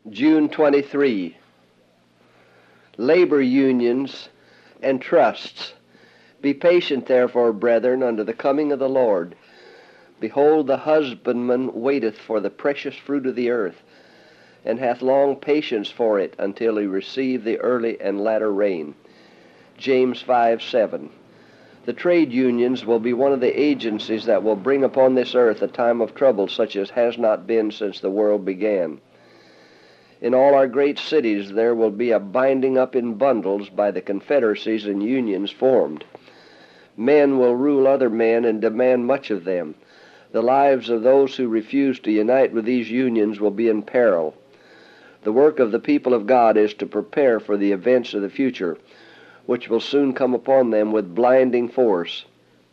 June 23. Labor unions and trusts. Be patient, therefore, brethren, unto the coming of the Lord. Behold, the husbandman waiteth for the precious fruit of the earth, and hath long patience for it until he receive the early and latter rain. James 5:7. The trade unions will be one of the agencies that will bring upon this earth a time of trouble such as has not been since the world began. In all our great cities there will be a binding up in bundles by the confederacies and unions formed. Men will rule other men and demand much of them. The lives of those who refuse to unite with these unions will be in peril. The work of the people of God is to prepare for the events of the future, which will soon come upon them with blinding force.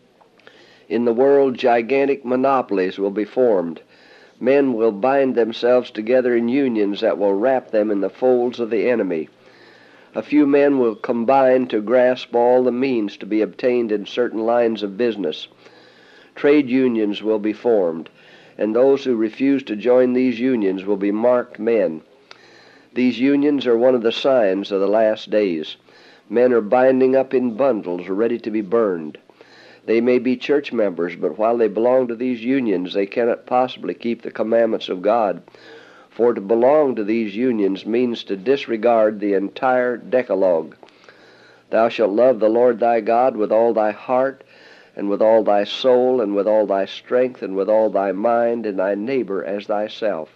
In the world, gigantic monopolies will be formed. Men will bind themselves together in unions that will wrap them in the folds of the enemy. A few men will combine to grasp all the means to be obtained in certain lines of business. Trade unions will be formed, and those who refuse to join these unions will be marked men. These unions are one of the signs of the last days. Men are binding up in bundles ready to be burned. They may be church members, but while they belong to these unions, they cannot possibly keep the commandments of God. For to belong to these unions means to disregard the entire Decalogue. Thou shalt love the Lord thy God with all thy heart, and with all thy soul, and with all thy strength, and with all thy mind, and thy neighbor as thyself.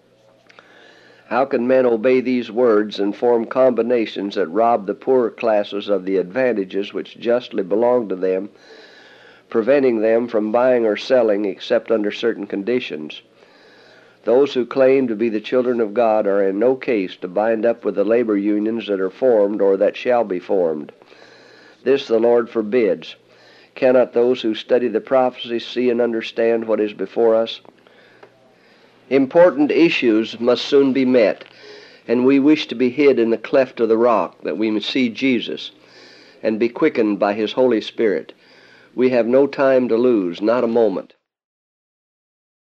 How can men obey these words and form combinations that rob the poorer classes of the advantages which justly belong to them, preventing them from buying or selling except under certain conditions? Those who claim to be the children of God are in no case to bind up with the labor unions that are formed or that shall be formed. This the Lord forbids. Cannot those who study the prophecies see and understand what is before us? Important issues must soon be met, and we wish to be hid in the cleft of the rock, that we may see Jesus and be quickened by his Holy Spirit. We have no time to lose, not a moment.